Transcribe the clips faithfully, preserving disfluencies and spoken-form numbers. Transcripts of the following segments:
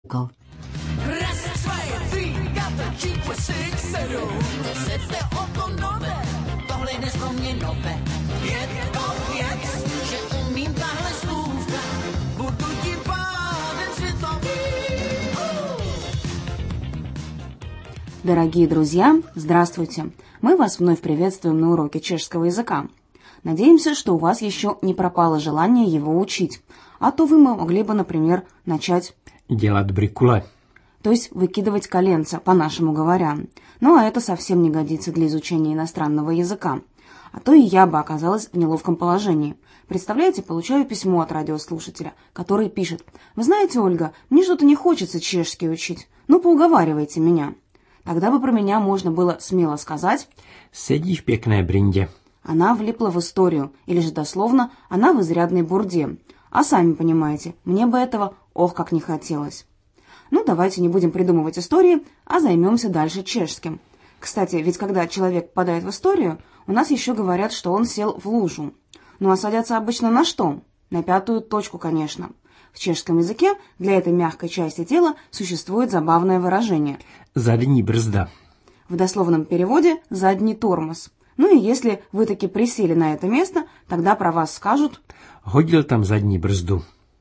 Дорогие друзья, здравствуйте! Мы вас вновь приветствуем на уроке чешского языка. Надеемся, что у вас еще не пропало желание его учить, а то вы могли бы, например, начать делать брикуле, то есть выкидывать коленца, по-нашему говоря. Ну, а это совсем не годится для изучения иностранного языка. А то и я бы оказалась в неловком положении. Представляете, получаю письмо от радиослушателя, который пишет: «Вы знаете, Ольга, мне что-то не хочется чешский учить. Ну, поуговаривайте меня». Тогда бы про меня можно было смело сказать: «Седи в пекной бринде». Она влипла в историю, или же дословно, она в изрядной бурде. А сами понимаете, мне бы этого ох как не хотелось. Ну, давайте не будем придумывать истории, а займемся дальше чешским. Кстати, ведь когда человек попадает в историю, у нас еще говорят, что он сел в лужу. Ну, а садятся обычно на что? На пятую точку, конечно. В чешском языке для этой мягкой части тела существует забавное выражение «задний бrzda». В дословном переводе «задний тормоз». Ну и если вы таки присели на это место, тогда про вас скажут «ходил там задний бrzdu».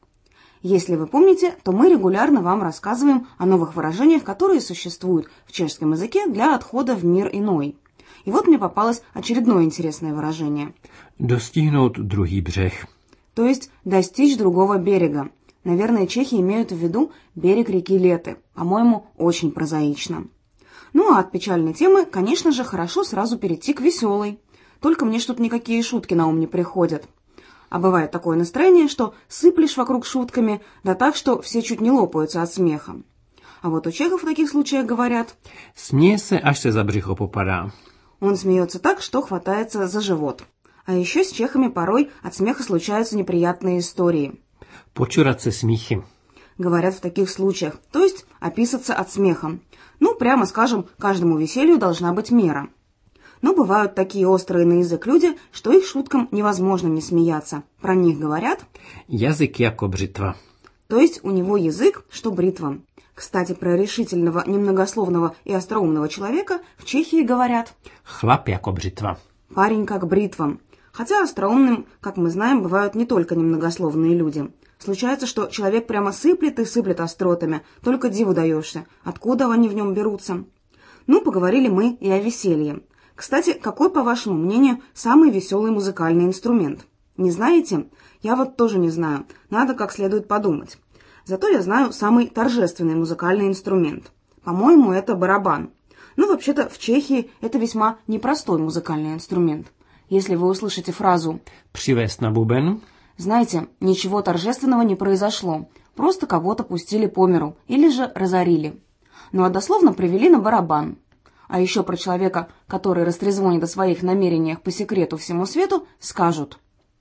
Если вы помните, то мы регулярно вам рассказываем о новых выражениях, которые существуют в чешском языке для отхода в мир иной. И вот мне попалось очередное интересное выражение. «Достигнуть другий брех». То есть достичь другого берега. Наверное, чехи имеют в виду берег реки Леты. По-моему, очень прозаично. Ну а от печальной темы, конечно же, хорошо сразу перейти к веселой. Только мне что-то никакие шутки на ум не приходят. А бывает такое настроение, что сыплешь вокруг шутками, да так, что все чуть не лопаются от смеха. А вот у чехов в таких случаях говорят: «Смеется, аж се за брюхо попадá». Он смеется так, что хватается за живот. А еще с чехами порой от смеха случаются неприятные истории. «Почурать се смехи». Говорят в таких случаях, то есть описаться от смеха. Ну, прямо скажем, каждому веселью должна быть мера. Но бывают такие острые на язык люди, что их шуткам невозможно не смеяться. Про них говорят: «Язык яко бритва». То есть у него язык, что бритва. Кстати, про решительного, немногословного и остроумного человека в Чехии говорят: «Хлап яко бритва». Парень как бритва. Хотя остроумным, как мы знаем, бывают не только немногословные люди. Случается, что человек прямо сыплет и сыплет остротами, только диву даешься, откуда они в нем берутся. Ну, поговорили мы и о веселье. Кстати, какой, по вашему мнению, самый веселый музыкальный инструмент? Не знаете? Я вот тоже не знаю, надо как следует подумать. Зато я знаю самый торжественный музыкальный инструмент. По-моему, это барабан. Но вообще-то в Чехии это весьма непростой музыкальный инструмент. Если вы услышите фразу «привез на бубен», знаете, ничего торжественного не произошло, просто кого-то пустили по миру или же разорили. Ну а дословно привели на барабан. А еще про человека, который растрезвонит о своих намерениях по секрету всему свету, скажут: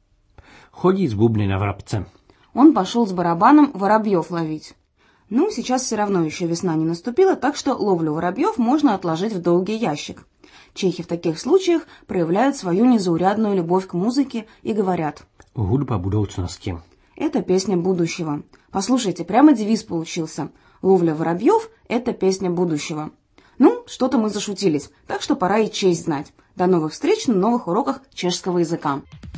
«ходить с бубны на врабце». Он пошел с барабаном воробьев ловить. Ну, сейчас все равно еще весна не наступила, так что ловлю воробьев можно отложить в долгий ящик. Чехи в таких случаях проявляют свою незаурядную любовь к музыке и говорят: «Hudba budoucnosti». Это песня будущего. Послушайте, прямо девиз получился. Ловля воробьев – это песня будущего. Ну, что-то мы зашутились, так что пора и честь знать. До новых встреч на новых уроках чешского языка.